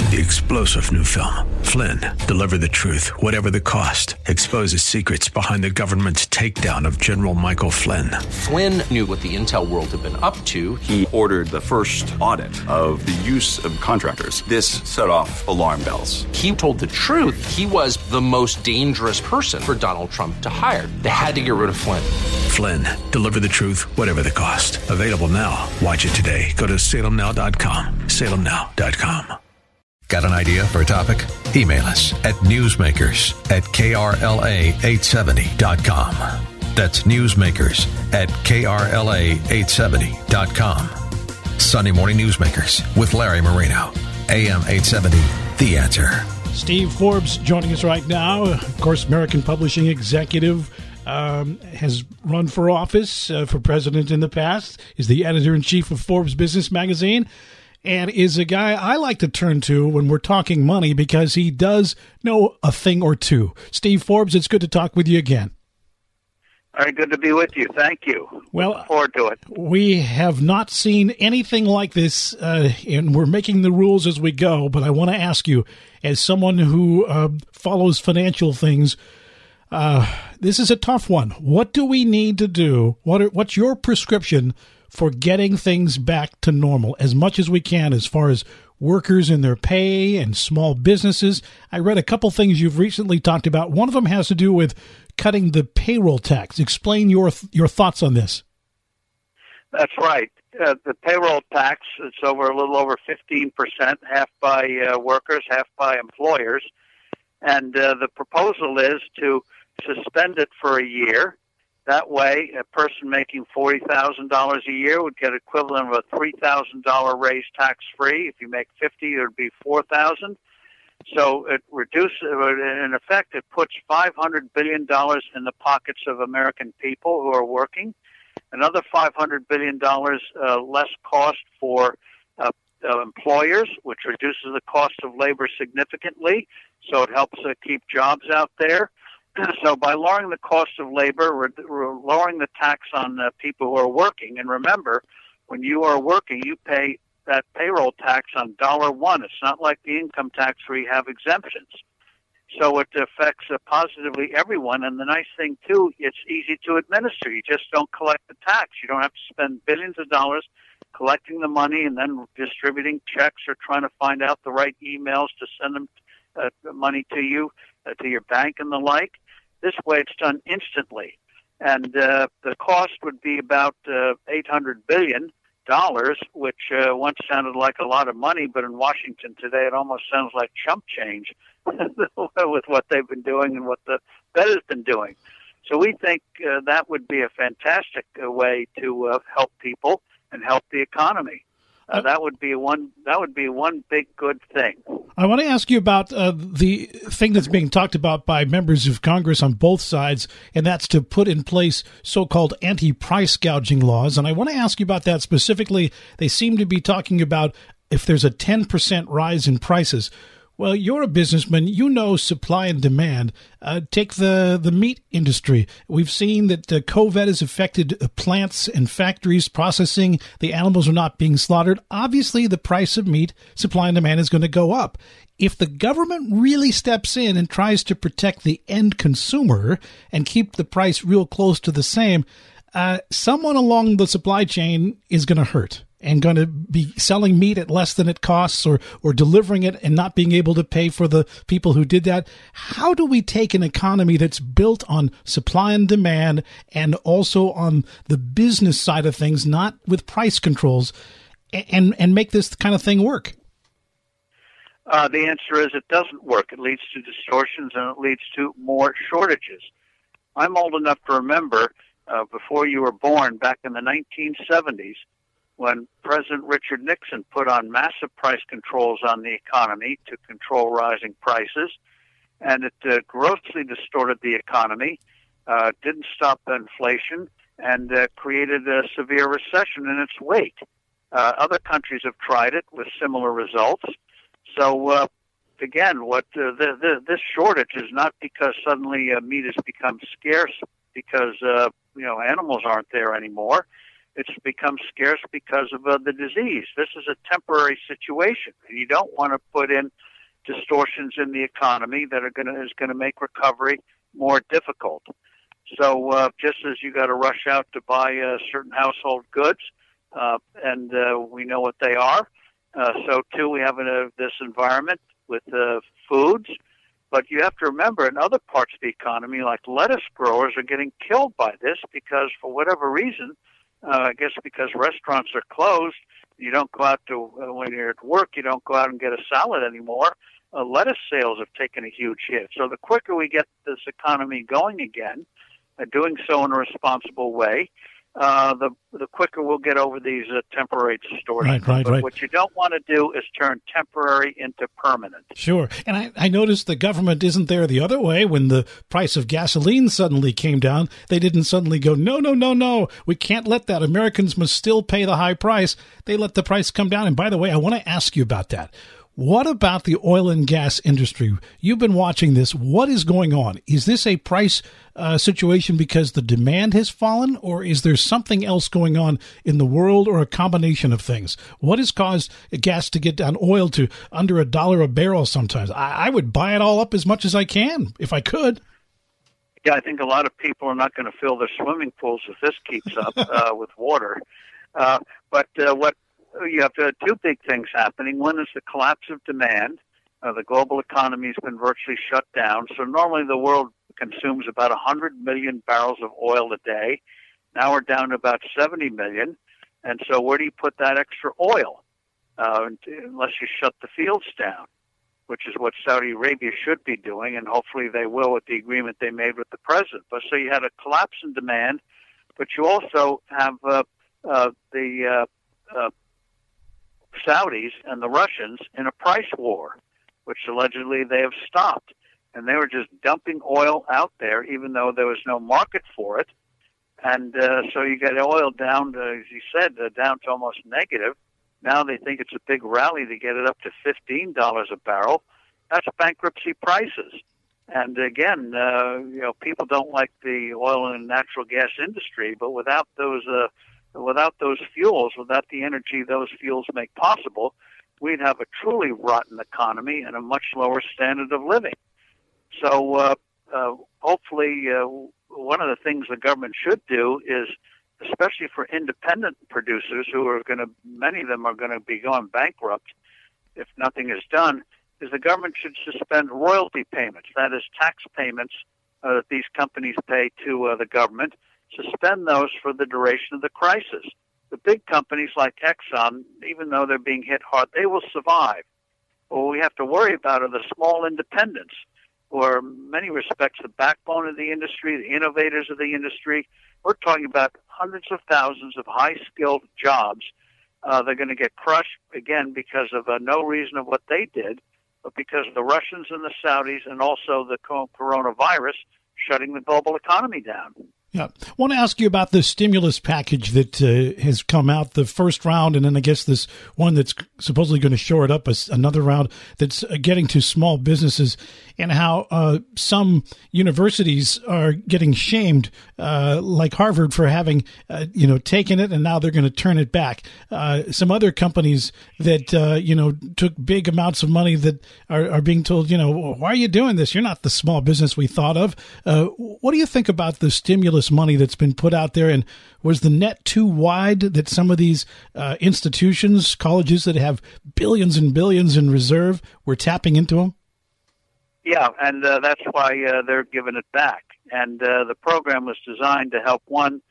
The explosive new film, Flynn, deliver the truth, whatever the cost. Exposes secrets behind the government's takedown of General Michael Flynn. Flynn knew what the intel world had been up to. He ordered the first audit of the use of contractors. This set off alarm bells. He told the truth. He was the most dangerous person for Donald Trump to hire. They had to get rid of Flynn. Flynn, deliver the truth, whatever the cost. Available now. Watch it today. Go to salemnow.com. salemnow.com. Got an idea for a topic? Email us at newsmakers@krla870.com. That's newsmakers@krla870.com. Sunday Morning Newsmakers with Larry Marino. AM 870, The Answer. Steve Forbes joining us right now. Of course, American Publishing executive, has run for office for president in the past, is the editor-in-chief of Forbes Business Magazine, and is a guy I like to turn to when we're talking money because he does know a thing or two. Steve Forbes, it's good to talk with you again. Very good to be with you. Thank you. Well, look forward to it. We have not seen anything like this, and we're making the rules as we go, but I want to ask you, as someone who follows financial things, this is a tough one. What do we need to do? What's your prescription for getting things back to normal as much as we can as far as workers and their pay and small businesses? I read a couple things you've recently talked about. One of them has to do with cutting the payroll tax. Explain your thoughts on this. That's right. The payroll tax, it's a little over 15%, half by workers, half by employers. And the proposal is to suspend it for a year. That way, a person making $40,000 a year would get equivalent of a $3,000 raise tax-free. If you make $50,000, it would be $4,000. So it reduces, in effect, it puts $500 billion in the pockets of American people who are working. Another $500 billion less cost for employers, which reduces the cost of labor significantly. So it helps keep jobs out there. So by lowering the cost of labor, we're lowering the tax on people who are working. And remember, when you are working, you pay that payroll tax on $1. It's not like the income tax where you have exemptions. So it affects positively everyone. And the nice thing, too, it's easy to administer. You just don't collect the tax. You don't have to spend billions of dollars collecting the money and then distributing checks or trying to find out the right emails to send them money to you, to your bank and the like. This way it's done instantly. And the cost would be about $800 billion, which once sounded like a lot of money, but in Washington today it almost sounds like chump change with what they've been doing and what the Fed has been doing. So we think that would be a fantastic way to help people and help the economy. That would be one big good thing. I want to ask you about the thing that's being talked about by members of Congress on both sides, and that's to put in place so-called anti-price gouging laws. And I want to ask you about that specifically. They seem to be talking about if there's a 10% rise in prices. Well, you're a businessman. You know supply and demand. Take the meat industry. We've seen that COVID has affected plants and factories processing. The animals are not being slaughtered. Obviously, the price of meat, supply and demand, is going to go up. If the government really steps in and tries to protect the end consumer and keep the price real close to the same, someone along the supply chain is going to hurt and going to be selling meat at less than it costs or delivering it and not being able to pay for the people who did that. How do we take an economy that's built on supply and demand and also on the business side of things, not with price controls, and make this kind of thing work? The answer is it doesn't work. It leads to distortions and it leads to more shortages. I'm old enough to remember before you were born, back in the 1970s, when President Richard Nixon put on massive price controls on the economy to control rising prices, and it grossly distorted the economy, didn't stop inflation, and created a severe recession in its wake. Other countries have tried it with similar results. So, again, this shortage is not because suddenly meat has become scarce because animals aren't there anymore. It's become scarce because of the disease. This is a temporary situation, and you don't want to put in distortions in the economy that is going to make recovery more difficult. So just as you got to rush out to buy certain household goods, and we know what they are, so too we have this environment with foods. But you have to remember, in other parts of the economy, like lettuce growers are getting killed by this because, for whatever reason, I guess because restaurants are closed, you don't go out to, when you're at work, you don't go out and get a salad anymore. Lettuce sales have taken a huge hit. So the quicker we get this economy going again, doing so in a responsible way, the quicker we'll get over these temporary distortions. But what you don't want to do is turn temporary into permanent. Sure. And I noticed the government isn't there the other way. When the price of gasoline suddenly came down, they didn't suddenly go, no, we can't let that. Americans must still pay the high price. They let the price come down. And by the way, I want to ask you about that. What about the oil and gas industry? You've been watching this. What is going on? Is this a price situation because the demand has fallen, or is there something else going on in the world, or a combination of things? What has caused gas to get down, oil to under $1 a barrel sometimes? I would buy it all up as much as I can if I could. Yeah, I think a lot of people are not going to fill their swimming pools if this keeps up with water. But what you have two big things happening. One is the collapse of demand. The global economy has been virtually shut down. So normally the world consumes about 100 million barrels of oil a day. Now we're down to about 70 million. And so where do you put that extra oil? Unless you shut the fields down, which is what Saudi Arabia should be doing, and hopefully they will with the agreement they made with the president. But so you had a collapse in demand, but you also have the Saudis and the Russians in a price war, which allegedly they have stopped. And they were just dumping oil out there, even though there was no market for it. And so you get oil down to, as you said, down to almost negative. Now they think it's a big rally to get it up to $15 a barrel. That's bankruptcy prices. And again, people don't like the oil and natural gas industry, but without those fuels, without the energy those fuels make possible, we'd have a truly rotten economy and a much lower standard of living. So hopefully one of the things the government should do is, especially for independent producers who are many of them are going to be going bankrupt if nothing is done, is the government should suspend royalty payments, that is tax payments that these companies pay to the government, suspend those for the duration of the crisis. The big companies like Exxon, even though they're being hit hard, they will survive. What we have to worry about are the small independents, who are in many respects the backbone of the industry, the innovators of the industry. We're talking about hundreds of thousands of high-skilled jobs. They're going to get crushed, again, because of no reason of what they did, but because of the Russians and the Saudis and also the coronavirus shutting the global economy down. Yeah. I want to ask you about the stimulus package that has come out, the first round, and then I guess this one that's supposedly going to shore it up, another round that's getting to small businesses, and how some universities are getting shamed, like Harvard, for having, taken it, and now they're going to turn it back. Some other companies that, took big amounts of money that are being told, why are you doing this? You're not the small business we thought of. What do you think about the stimulus money that's been put out there, and was the net too wide that some of these institutions, colleges that have billions and billions in reserve, were tapping into them? Yeah, and that's why they're giving it back. And the program was designed to help, one,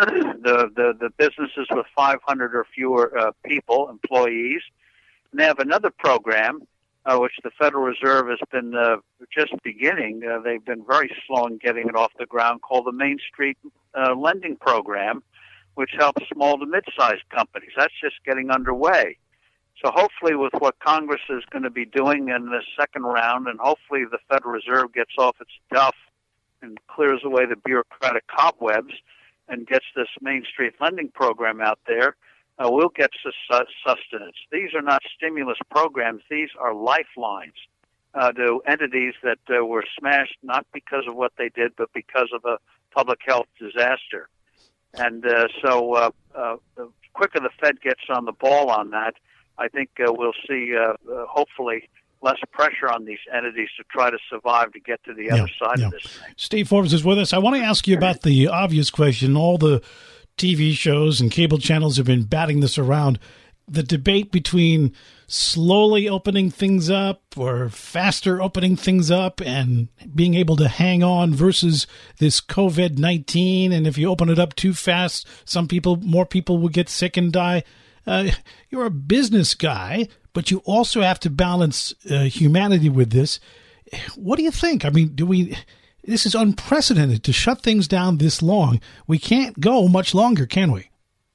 the businesses with 500 or fewer employees. And they have another program which the Federal Reserve has been just beginning. They've been very slow in getting it off the ground, called the Main Street Lending Program, which helps small to mid-sized companies. That's just getting underway. So hopefully with what Congress is going to be doing in the second round, and hopefully the Federal Reserve gets off its duff and clears away the bureaucratic cobwebs and gets this Main Street Lending Program out there, we'll get sustenance. These are not stimulus programs. These are lifelines to entities that were smashed not because of what they did, but because of a public health disaster. And so the quicker the Fed gets on the ball on that, I think we'll see, hopefully, less pressure on these entities to try to survive to get to the other side of this thing. Steve Forbes is with us. I want to ask you about the obvious question. All the TV shows and cable channels have been batting this around. The debate between slowly opening things up or faster opening things up and being able to hang on versus this COVID-19. And if you open it up too fast, more people will get sick and die. You're a business guy, but you also have to balance humanity with this. What do you think? I mean, this is unprecedented to shut things down this long. We can't go much longer, can we?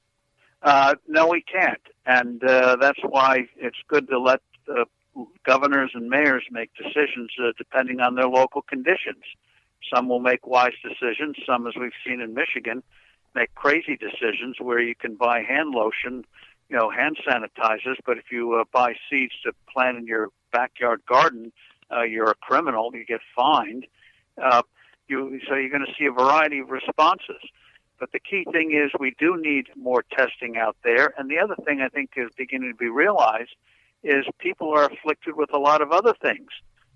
No, we can't. And that's why it's good to let governors and mayors make decisions depending on their local conditions. Some will make wise decisions. Some, as we've seen in Michigan, make crazy decisions where you can buy hand lotion, hand sanitizers, but if you buy seeds to plant in your backyard garden, you're a criminal. You get fined. So you're going to see a variety of responses. But the key thing is we do need more testing out there. And the other thing I think is beginning to be realized is people are afflicted with a lot of other things.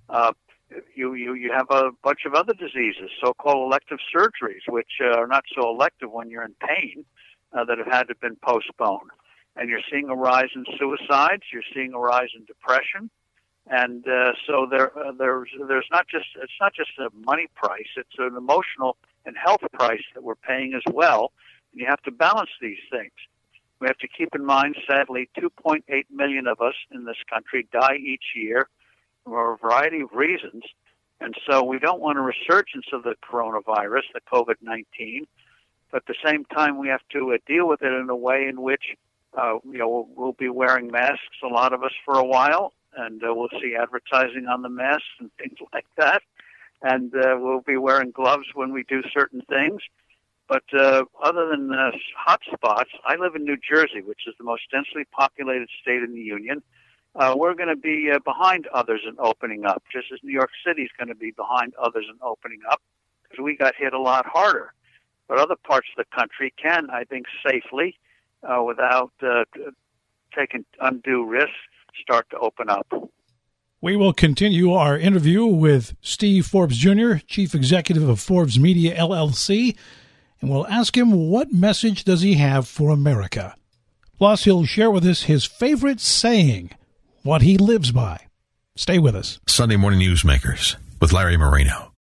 You have a bunch of other diseases, so-called elective surgeries, which are not so elective when you're in pain, that have had to been postponed. And you're seeing a rise in suicides. You're seeing a rise in depression. And so there's not just a money price. It's an emotional and health price that we're paying as well. And you have to balance these things. We have to keep in mind, sadly, 2.8 million of us in this country die each year for a variety of reasons. And so we don't want a resurgence of the coronavirus, the COVID-19. But at the same time, we have to deal with it in a way in which we'll be wearing masks, a lot of us, for a while. And we'll see advertising on the masks and things like that. And we'll be wearing gloves when we do certain things. But other than hot spots, I live in New Jersey, which is the most densely populated state in the Union. We're going to be behind others in opening up, just as New York City is going to be behind others in opening up, because we got hit a lot harder. But other parts of the country can, I think, safely, without taking undue risks, start to open up. We will continue our interview with Steve Forbes Jr., Chief Executive of Forbes Media, LLC, and we'll ask him what message does he have for America. Plus, he'll share with us his favorite saying, what he lives by. Stay with us. Sunday Morning Newsmakers with Larry Marino.